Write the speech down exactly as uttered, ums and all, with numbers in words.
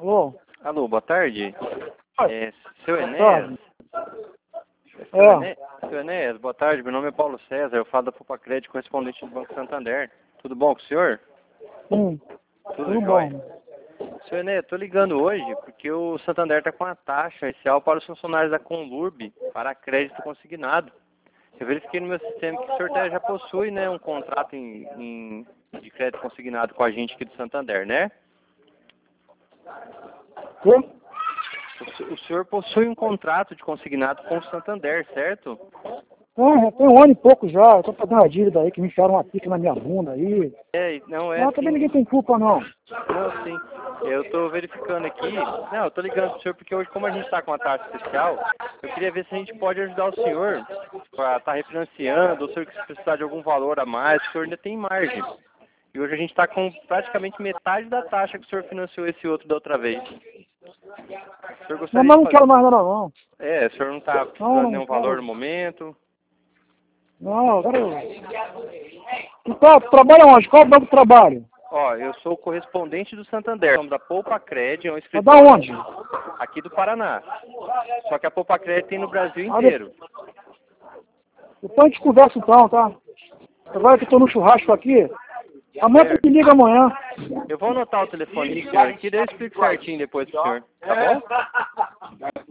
Alô? Alô, boa tarde. Oi. É, seu Boa Enéas? tarde. Seu, É. Ené... seu Enéas, boa tarde. Meu nome é Paulo César. Eu falo da Popacred, correspondente do Banco Santander. Tudo bom com o senhor? Hum. Tudo Tudo jóia. bom. Seu Enéas, estou ligando hoje porque o Santander está com a taxa especial para os funcionários da Conlurb para crédito consignado. Eu verifiquei no meu sistema que o senhor já possui, né, um contrato em, em, de crédito consignado com a gente aqui do Santander, né? Quê? O, se- o senhor possui um contrato de consignado com o Santander, certo? Não, já tem um ano e pouco já. Eu tô pagando a dívida aí, que me enfiaram uma pica na minha bunda aí. É, não é Mas também assim. ninguém tem culpa, não. Não, sim. Eu estou verificando aqui. Não, eu estou ligando para o senhor porque hoje, como a gente está com a taxa especial, eu queria ver se a gente pode ajudar o senhor para estar refinanciando, ou se o senhor precisar de algum valor a mais, o senhor ainda tem margem. E hoje a gente está com praticamente metade da taxa que o senhor financiou esse outro da outra vez. O senhor Não, gostaria mas de não fazer... quero mais nada, não. É, o senhor não está Não, precisando de não nenhum valor quero. no momento. Não, eu quero... Tu tá, tu trabalha onde? Qual banco de trabalho? Ó, eu sou o correspondente do Santander. Somos da Popacred, é um É da escritório onde? aqui do Paraná. Só que a Popacred tem no Brasil Ah, de- inteiro. Depois a gente conversa então, tá? Agora que eu tô no churrasco aqui, amanhã tu Certo. me liga amanhã. Eu vou anotar o telefone do senhor aqui, daí eu explico certinho depois pro senhor. Tá bom?